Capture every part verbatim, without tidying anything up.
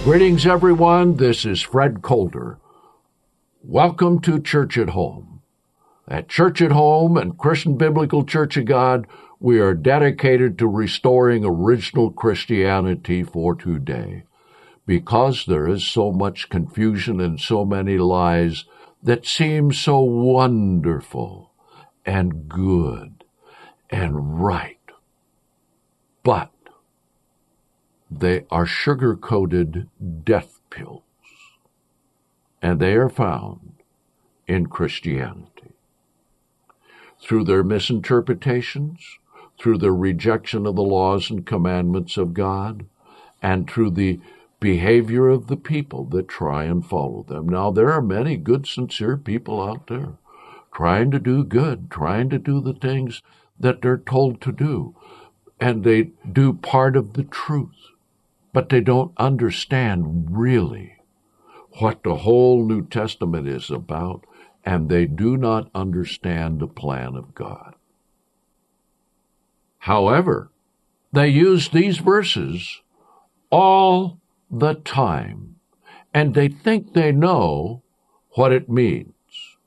Greetings, everyone. This is Fred Coulter. Welcome to Church at Home. At Church at Home and Christian Biblical Church of God, we are dedicated to restoring original Christianity for today. Because there is so much confusion and so many lies that seem so wonderful and good and right. But they are sugar-coated death pills, and they are found in Christianity. Through their misinterpretations, through their rejection of the laws and commandments of God, and through the behavior of the people that try and follow them. Now, there are many good, sincere people out there trying to do good, trying to do the things that they're told to do, and they do part of the truth. But they don't understand really what the whole New Testament is about, and they do not understand the plan of God. However, they use these verses all the time, and they think they know what it means,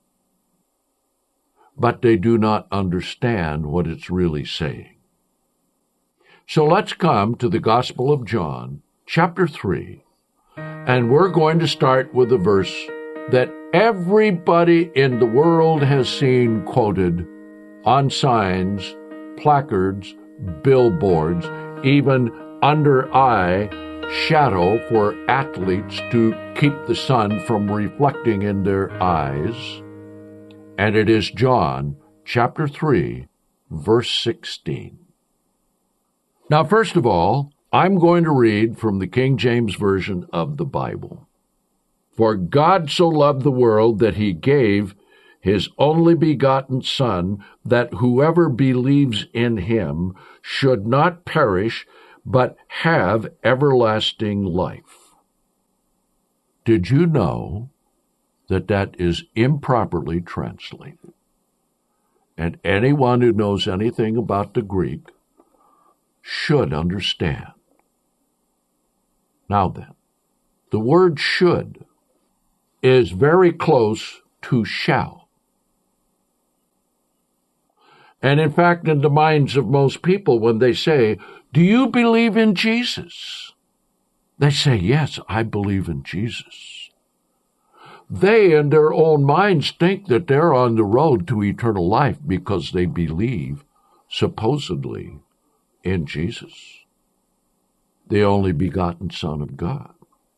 but they do not understand what it's really saying. So let's come to the Gospel of John, chapter three, and we're going to start with a verse that everybody in the world has seen quoted on signs, placards, billboards, even under eye shadow for athletes to keep the sun from reflecting in their eyes. And it is John, chapter three, verse sixteen. Now, first of all, I'm going to read from the King James Version of the Bible. For God so loved the world that he gave his only begotten Son, that whoever believes in him should not perish, but have everlasting life. Did you know that that is improperly translated? And anyone who knows anything about the Greek should understand. Now then, the word should is very close to shall. And in fact, in the minds of most people, when they say, "Do you believe in Jesus?" they say, "Yes, I believe in Jesus." They, in their own minds, think that they're on the road to eternal life because they believe, supposedly, in Jesus, the only begotten Son of God.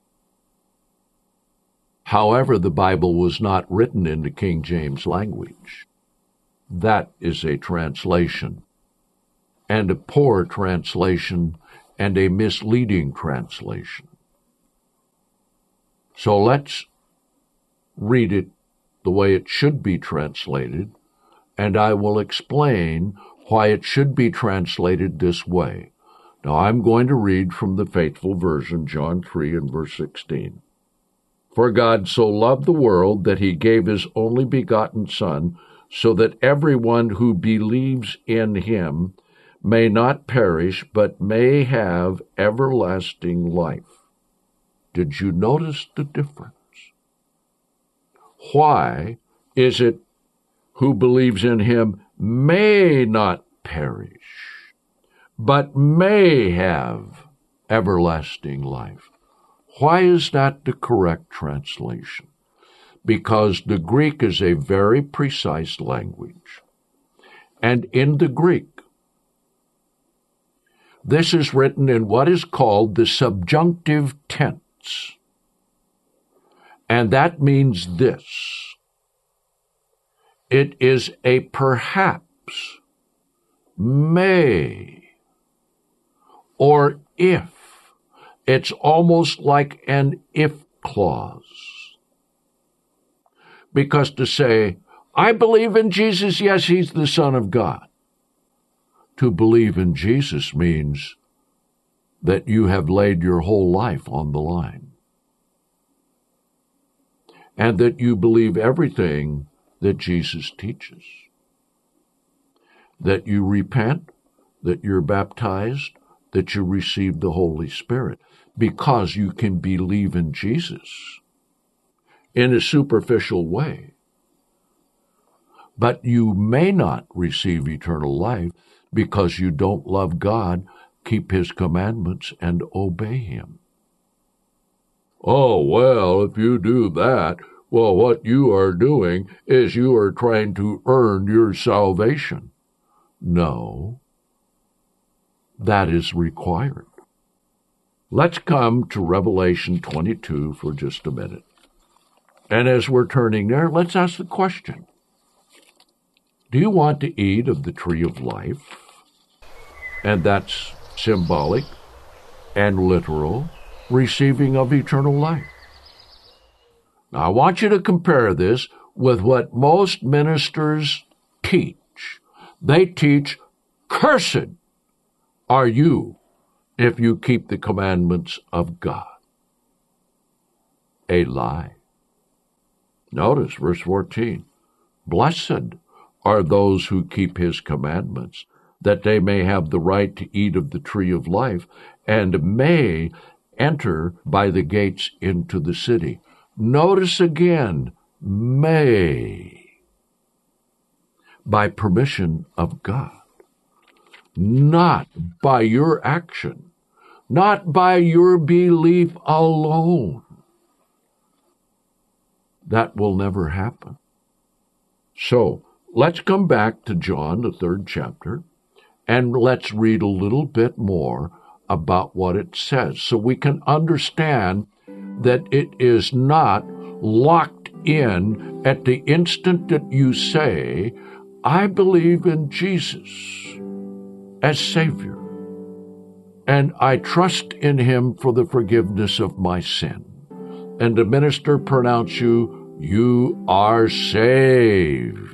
However, the Bible was not written in the King James language. That is a translation, and a poor translation, and a misleading translation. So let's read it the way it should be translated, and I will explain why it should be translated this way. Now, I'm going to read from the Faithful Version, John three and verse sixteen. For God so loved the world that he gave his only begotten Son, so that everyone who believes in him may not perish, but may have everlasting life. Did you notice the difference? Why is it who believes in him may not perish, but may have everlasting life? Why is that the correct translation? Because the Greek is a very precise language. And in the Greek, this is written in what is called the subjunctive tense. And that means this: it is a perhaps, may, or if. It's almost like an if clause. Because to say, I believe in Jesus, yes, he's the Son of God. To believe in Jesus means that you have laid your whole life on the line, and that you believe everything that Jesus teaches, that you repent, that you're baptized, that you receive the Holy Spirit. because you can believe in Jesus in a superficial way. But you may not receive eternal life because you don't love God, keep His commandments, and obey Him. Oh, well, if you do that, well, what you are doing is you are trying to earn your salvation. No, that is required. Let's come to Revelation twenty-two for just a minute. And as we're turning there, let's ask the question. Do you want to eat of the tree of life? And that's symbolic and literal, receiving of eternal life. Now, I want you to compare this with what most ministers teach. They teach, cursed are you if you keep the commandments of God. A lie. Notice verse fourteen. Blessed are those who keep His commandments, that they may have the right to eat of the tree of life, and may enter by the gates into the city. Notice again, may. By permission of God. Not by your action. Not by your belief alone. That will never happen. So, let's come back to John, the third chapter, and let's read a little bit more about what it says so we can understand that it is not locked in at the instant that you say, I believe in Jesus as Savior, and I trust in Him for the forgiveness of my sin. And the minister pronounce you, you are saved.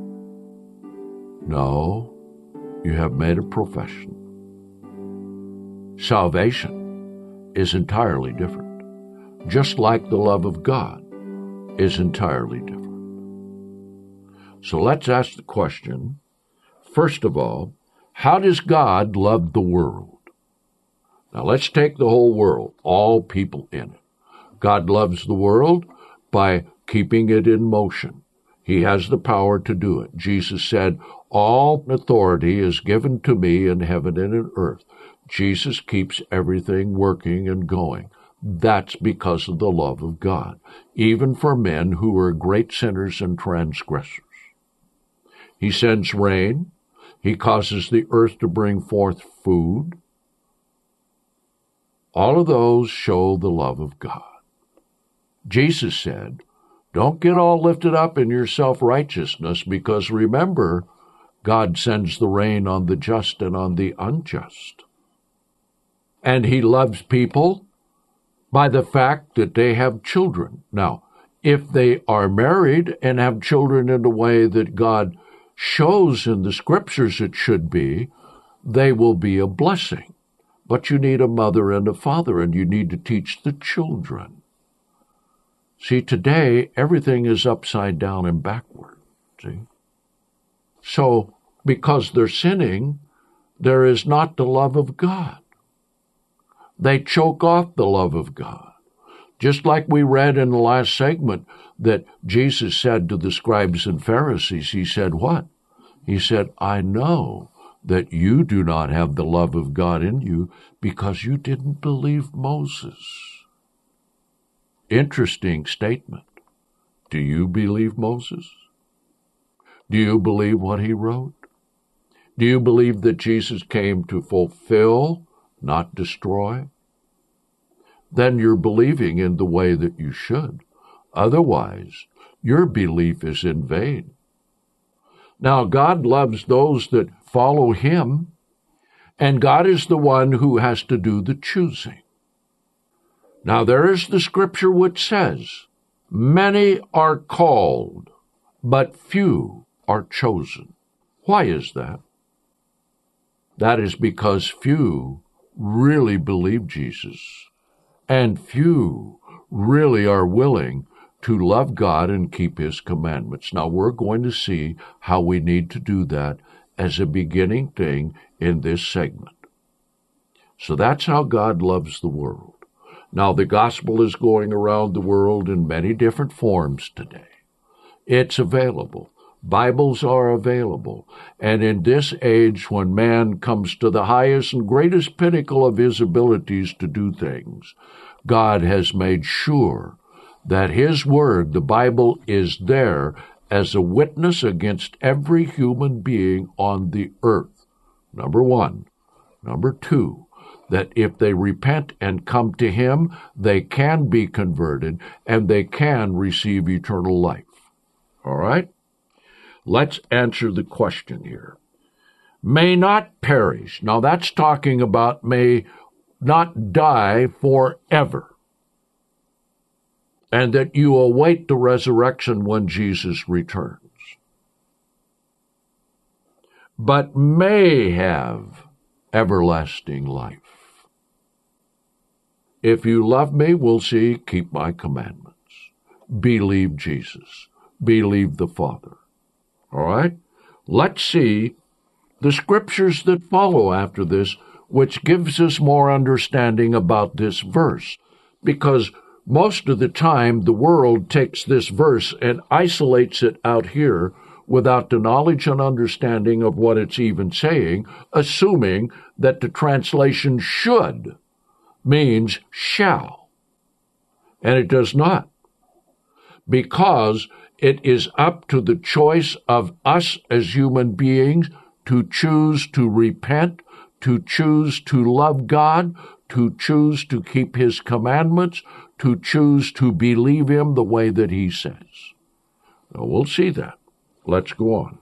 No, you have made a profession. Salvation is entirely different, just like the love of God is entirely different. So let's ask the question, first of all, how does God love the world? Now let's take the whole world, all people in it. God loves the world by keeping it in motion. He has the power to do it. Jesus said, all authority is given to me in heaven and in earth. Jesus keeps everything working and going. That's because of the love of God, even for men who are great sinners and transgressors. He sends rain. He causes the earth to bring forth food. All of those show the love of God. Jesus said, don't get all lifted up in your self-righteousness, because remember, God sends the rain on the just and on the unjust. And He loves people by the fact that they have children. Now, if they are married and have children in the way that God shows in the Scriptures it should be, they will be a blessing. But you need a mother and a father, and you need to teach the children. See, today, everything is upside down and backward, see? So, because they're sinning, there is not the love of God. They choke off the love of God. Just like we read in the last segment that Jesus said to the scribes and Pharisees, He said what? He said, I know that you do not have the love of God in you because you didn't believe Moses. Interesting statement. Do you believe Moses? Do you believe what he wrote? Do you believe that Jesus came to fulfill, not destroy? Then you're believing in the way that you should. Otherwise, your belief is in vain. Now, God loves those that follow Him, and God is the one who has to do the choosing. Now, there is the Scripture which says, many are called, but few are chosen. Why is that? That is because few really believe Jesus, and few really are willing to love God and keep His commandments. Now, we're going to see how we need to do that as a beginning thing in this segment. So that's how God loves the world. Now, the gospel is going around the world in many different forms today. It's available. Bibles are available. And in this age, when man comes to the highest and greatest pinnacle of his abilities to do things, God has made sure that his word, the Bible, is there as a witness against every human being on the earth. Number one. Number two, that if they repent and come to him, they can be converted and they can receive eternal life. All right? Let's answer the question here. May not perish. Now that's talking about may not die forever. And that you await the resurrection when Jesus returns. But may have everlasting life. If you love me, we'll see, keep my commandments. Believe Jesus. Believe the Father. All right? Let's see the scriptures that follow after this, which gives us more understanding about this verse. Because most of the time, the world takes this verse and isolates it out here without the knowledge and understanding of what it's even saying, assuming that the translation should means shall. And it does not. Because it is up to the choice of us as human beings to choose to repent, to choose to love God, to choose to keep his commandments, to choose to believe him the way that he says. Now, we'll see that. Let's go on.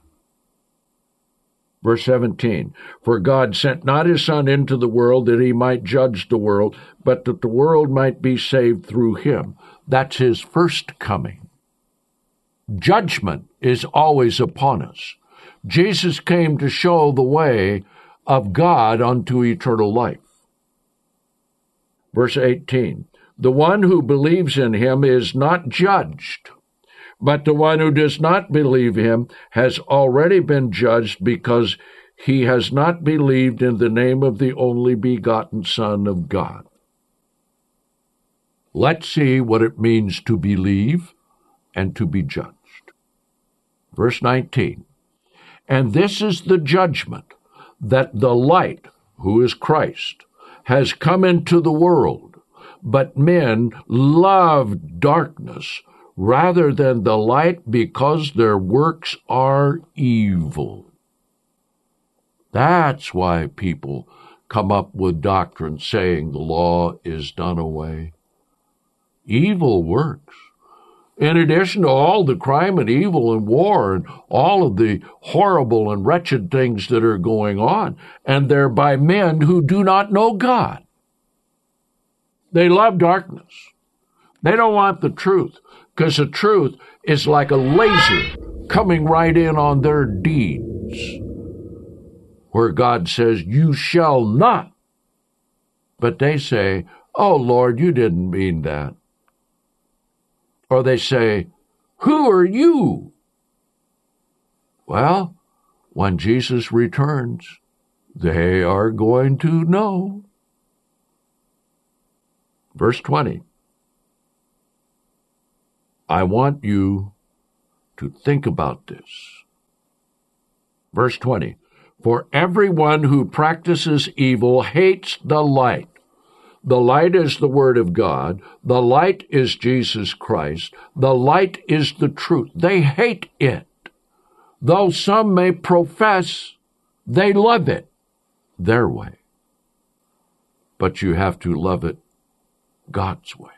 Verse seventeen, for God sent not his Son into the world that he might judge the world, but that the world might be saved through him. That's his first coming. Judgment is always upon us. Jesus came to show the way of God unto eternal life. Verse eighteen, the one who believes in him is not judged, but the one who does not believe him has already been judged because he has not believed in the name of the only begotten Son of God. Let's see what it means to believe and to be judged. Verse nineteen, and this is the judgment, that the light, who is Christ, has come into the world, but men loved darkness rather than the light because their works are evil. That's why people come up with doctrine saying the law is done away. Evil works. In addition to all the crime and evil and war and all of the horrible and wretched things that are going on, and they're by men who do not know God. They love darkness. They don't want the truth, because the truth is like a laser coming right in on their deeds, where God says, you shall not. But they say, oh, Lord, you didn't mean that. Or they say, who are you? Well, when Jesus returns, they are going to know. Verse twenty. I want you to think about this. Verse twenty. For everyone who practices evil hates the light. The light is the Word of God. The light is Jesus Christ. The light is the truth. They hate it. Though some may profess they love it their way. But you have to love it God's way.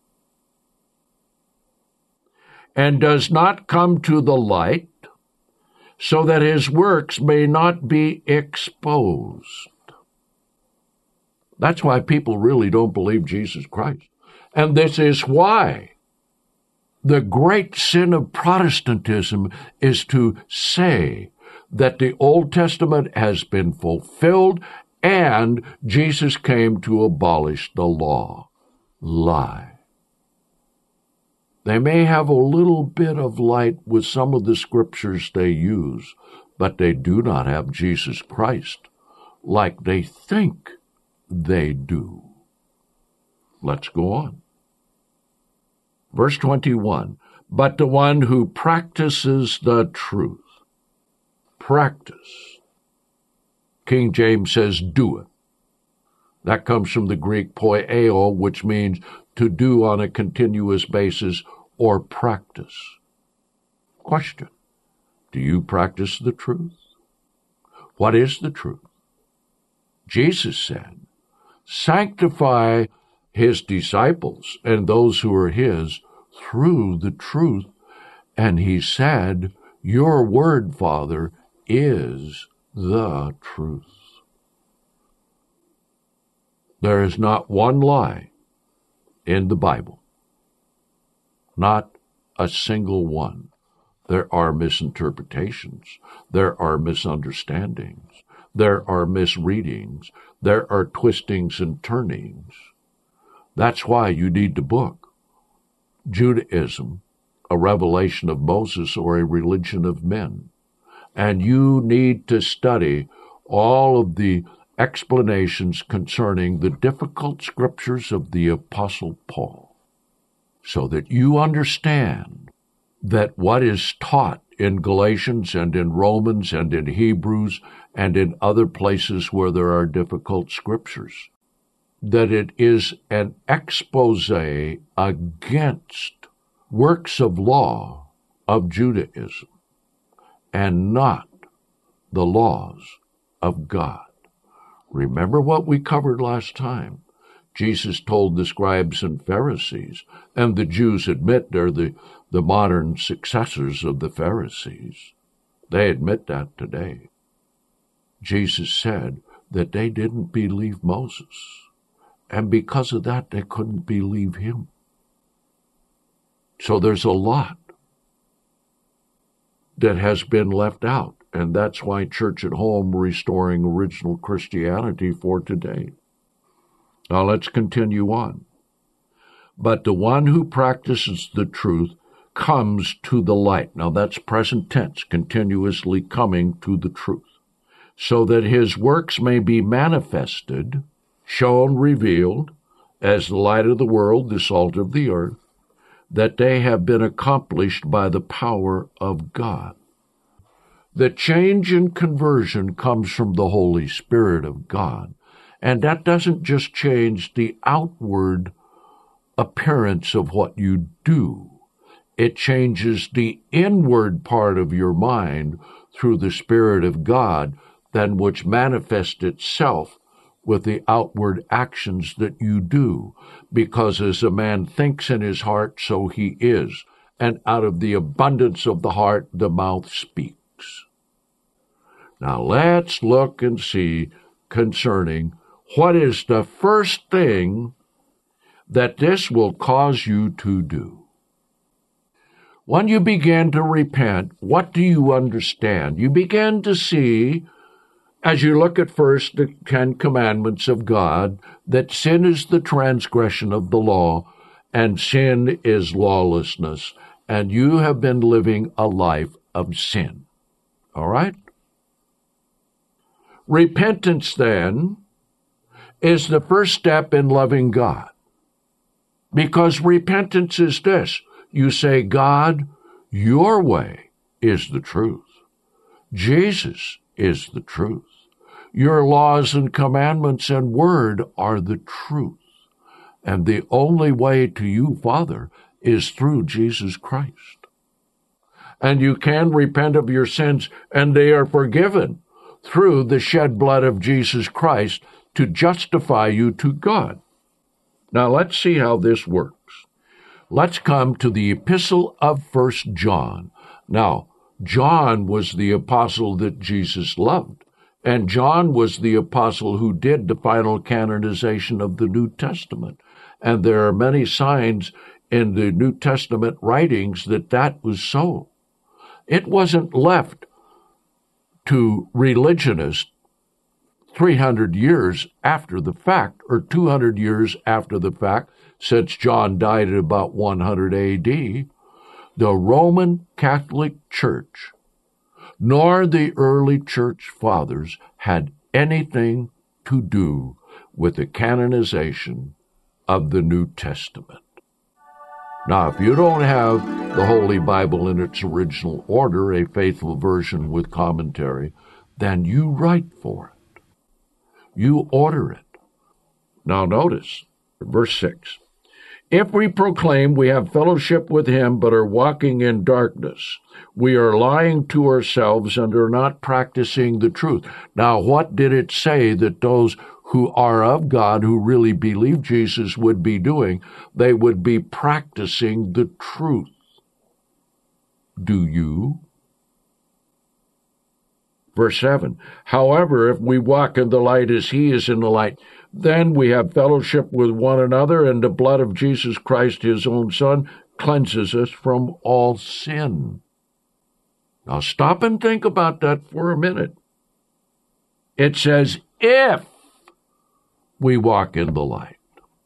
And does not come to the light, so that his works may not be exposed. That's why people really don't believe Jesus Christ. And this is why the great sin of Protestantism is to say that the Old Testament has been fulfilled and Jesus came to abolish the law. Lie. They may have a little bit of light with some of the scriptures they use, but they do not have Jesus Christ like they think they do. Let's go on. Verse twenty-one, but the one who practices the truth. Practice. King James says do it. That comes from the Greek poieo, which means to do on a continuous basis or practice. Question, do you practice the truth? What is the truth? Jesus said, sanctify his disciples and those who are his through the truth. And he said, your word, Father, is the truth. There is not one lie in the Bible. Not a single one. There are misinterpretations. There are misunderstandings. There are misreadings. There are twistings and turnings. That's why you need the book, Judaism, a revelation of Moses or a religion of men. And you need to study all of the explanations concerning the difficult scriptures of the Apostle Paul, so that you understand that what is taught in Galatians and in Romans and in Hebrews and in other places where there are difficult scriptures, that it is an expose against works of law of Judaism and not the laws of God. Remember what we covered last time. Jesus told the scribes and Pharisees, and the Jews admit they're the, the modern successors of the Pharisees. They admit that today. Jesus said that they didn't believe Moses, and because of that, they couldn't believe him. So there's a lot that has been left out. And that's why Church at Home restoring original Christianity for today. Now let's continue on. But the one who practices the truth comes to the light. Now that's present tense, continuously coming to the truth, so that his works may be manifested, shown, revealed, as the light of the world, the salt of the earth, that they have been accomplished by the power of God. The change in conversion comes from the Holy Spirit of God, and that doesn't just change the outward appearance of what you do. It changes the inward part of your mind through the Spirit of God, then which manifests itself with the outward actions that you do, because as a man thinks in his heart, so he is, and out of the abundance of the heart the mouth speaks. Now let's look and see concerning what is the first thing that this will cause you to do. When you begin to repent, what do you understand? You begin to see, as you look at first the Ten Commandments of God, that sin is the transgression of the law, and sin is lawlessness, and you have been living a life of sin. All right? Repentance, then, is the first step in loving God. Because repentance is this. You say, God, your way is the truth. Jesus is the truth. Your laws and commandments and word are the truth. And the only way to you, Father, is through Jesus Christ. And you can repent of your sins, and they are forgiven through the shed blood of Jesus Christ to justify you to God. Now let's see how this works. Let's come to the epistle of First John. Now, John was the apostle that Jesus loved, and John was the apostle who did the final canonization of the New Testament. And there are many signs in the New Testament writings that that was so. It wasn't left to religionists three hundred years after the fact, or two hundred years after the fact, since John died at about one hundred A D, the Roman Catholic Church, nor the early church fathers had anything to do with the canonization of the New Testament. Now, if you don't have the Holy Bible in its original order, a faithful version with commentary, then you write for it. You order it. Now notice, verse six. If we proclaim we have fellowship with him but are walking in darkness, we are lying to ourselves and are not practicing the truth. Now, what did it say that those who are of God, who really believe Jesus, would be doing? They would be practicing the truth. Do you? Verse seven, however, if we walk in the light as he is in the light, then we have fellowship with one another, and the blood of Jesus Christ, his own Son, cleanses us from all sin. Now stop and think about that for a minute. It says, if we walk in the light.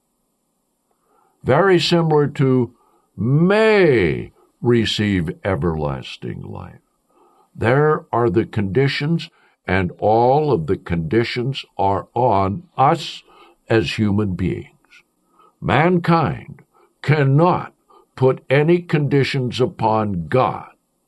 Very similar to may receive everlasting life. There are the conditions, and all of the conditions are on us as human beings. Mankind cannot put any conditions upon God.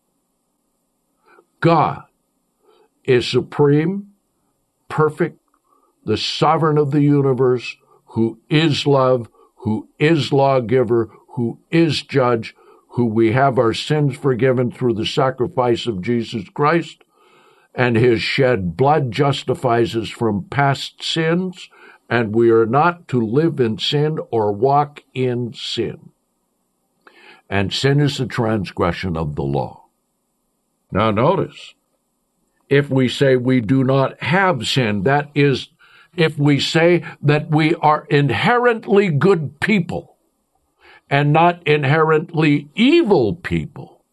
God is supreme, perfect, the sovereign of the universe, who is love, who is lawgiver, who is judge, who we have our sins forgiven through the sacrifice of Jesus Christ, and his shed blood justifies us from past sins, and we are not to live in sin or walk in sin. And sin is the transgression of the law. Now notice, if we say we do not have sin, that is, if we say that we are inherently good people and not inherently evil people,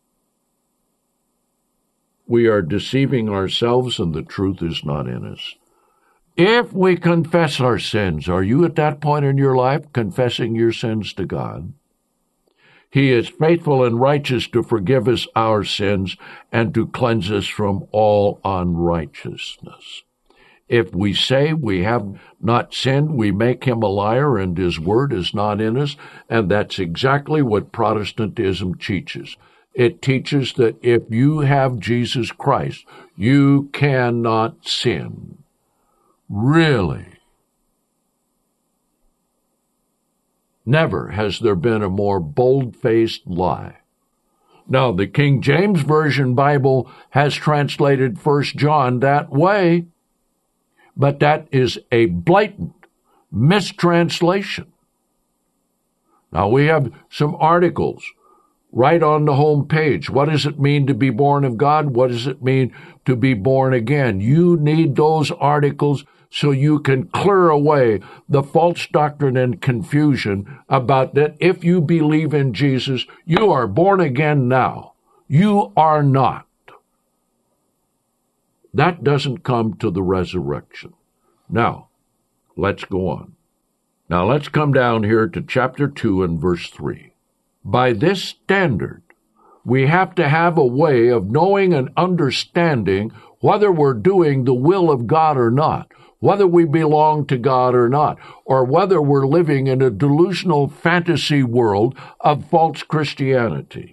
we are deceiving ourselves and the truth is not in us. If we confess our sins, are you at that point in your life confessing your sins to God? He is faithful and righteous to forgive us our sins and to cleanse us from all unrighteousness. If we say we have not sinned, we make him a liar and his word is not in us, and that's exactly what Protestantism teaches. It teaches that if you have Jesus Christ, you cannot sin. Really? Never has there been a more bold-faced lie. Now, the King James Version Bible has translated First John that way, but that is a blatant mistranslation. Now, we have some articles right on the home page. What does it mean to be born of God? What does it mean to be born again? You need those articles so you can clear away the false doctrine and confusion about that if you believe in Jesus, you are born again now. You are not. That doesn't come to the resurrection. Now, let's go on. Now, let's come down here to chapter two and verse three. By this standard, we have to have a way of knowing and understanding whether we're doing the will of God or not, whether we belong to God or not, or whether we're living in a delusional fantasy world of false Christianity.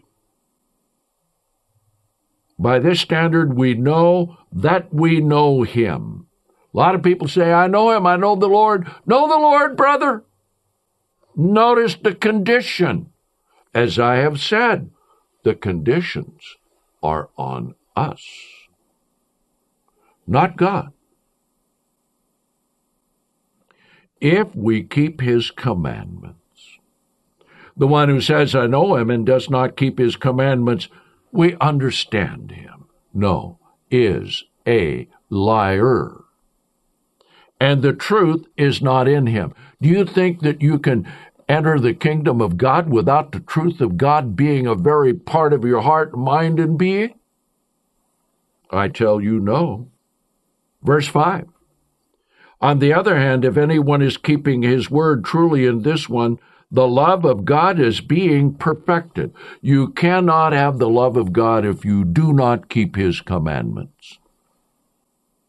By this standard, we know that we know him. A lot of people say, I know him, I know the Lord. Know the Lord, brother. Notice the condition. As I have said, the conditions are on us, not God. If we keep his commandments. The one who says, I know him, and does not keep his commandments, we understand him. No, is a liar. And the truth is not in him. Do you think that you can enter the kingdom of God without the truth of God being a very part of your heart, mind, and being? I tell you no. Verse five. On the other hand, if anyone is keeping his word truly in this one, the love of God is being perfected. You cannot have the love of God if you do not keep his commandments.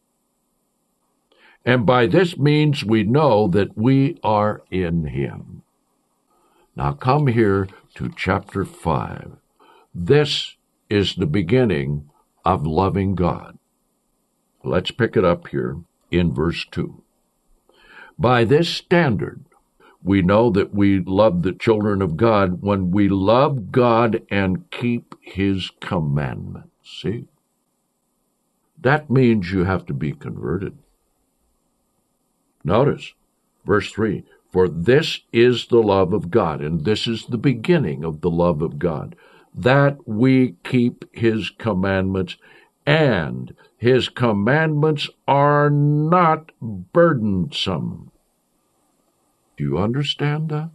And by this means we know that we are in him. Now come here to chapter five. This is the beginning of loving God. Let's pick it up here in verse two. By this standard, we know that we love the children of God when we love God and keep His commandments. See? That means you have to be converted. Notice, verse three, for this is the love of God, and this is the beginning of the love of God, that we keep His commandments, and His commandments are not burdensome. Do you understand that?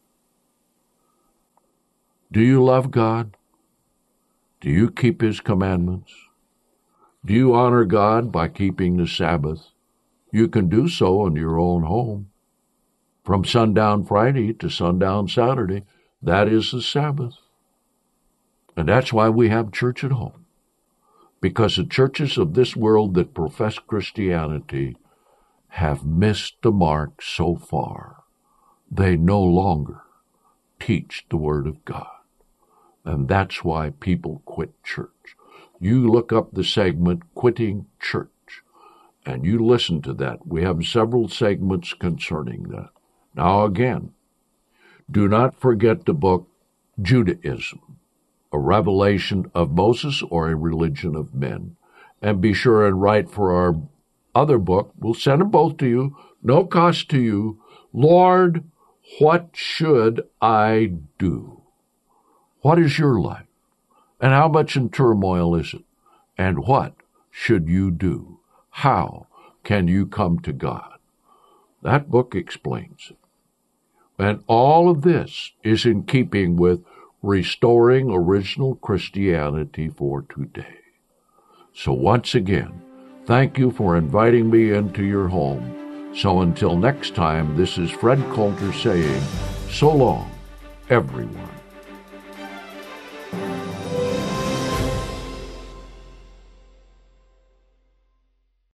Do you love God? Do you keep His commandments? Do you honor God by keeping the Sabbath? You can do so in your own home. From sundown Friday to sundown Saturday, that is the Sabbath. And that's why we have church at home. Because the churches of this world that profess Christianity have missed the mark so far. They no longer teach the Word of God. And that's why people quit church. You look up the segment, Quitting Church, and you listen to that. We have several segments concerning that. Now again, do not forget the book Judaism, a revelation of Moses or a religion of men. And be sure and write for our other book. We'll send them both to you, no cost to you. Lord, what should I do? What is your life? And how much in turmoil is it? And what should you do? How can you come to God? That book explains it. And all of this is in keeping with restoring original Christianity for today. So once again, thank you for inviting me into your home. So until next time, this is Fred Coulter saying, so long, everyone.